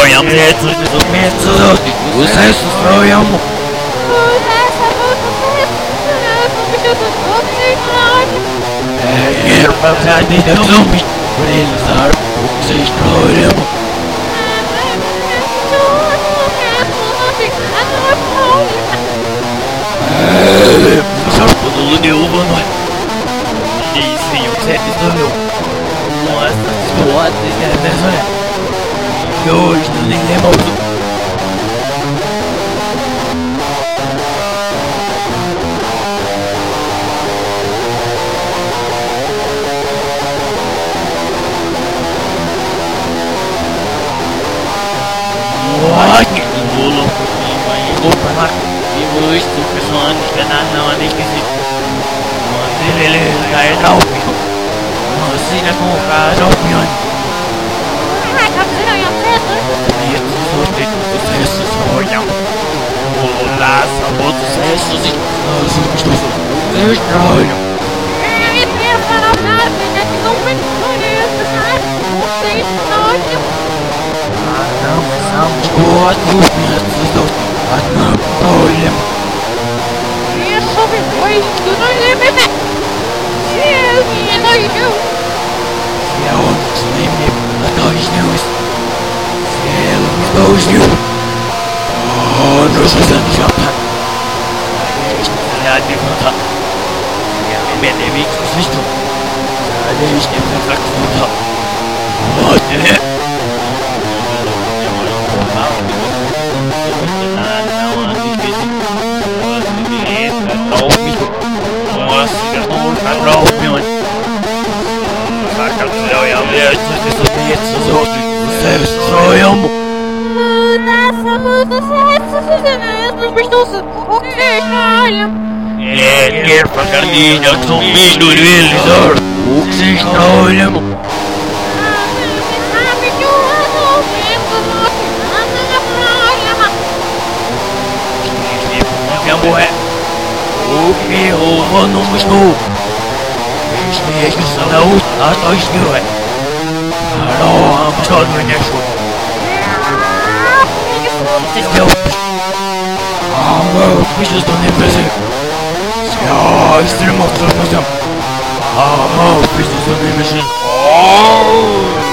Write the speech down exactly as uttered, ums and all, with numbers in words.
строим, усе строим. Эй, попади на зомби, Релизар, усе строим. Эй, запутал не убаной. Если я тебя не знаю, nossa, suado, né? E hoje não nem lembro. Olha, bolo, vou pra lá. E vou estar pessoal, não é nem que se. Mas ele cai na opinião. Mas ele não cai na opinião. Ah, tá fazendo a festa? E tudo tem tudo isso, olha. Olá, sabor dos restos e nós estamos estranho. É, eu ia falar nada, né? Que não me conhece, sabe? Você é estranho. Ah, não, somos outros métodos. Ah, não, olha. Isso me foi, tu não lembra, né? Eu não lembro. Se é onde se lembra, a dois neus. Se ela me dois neus. Oh, nós estamos já para. Esta é a pergunta. E a minha deve que vocês estão. Já deixe de pensar que não. Olha. É, quer pagar minha zumbi do realizar o que vocês estão olhando. O que eu não estou? Este é o saúde a dois mil é. Não, mas só não é isso. Ah, meu, bichos estão nem presentes. Ah, extremo transmissão. Ah, meu, bichos estão nem presentes.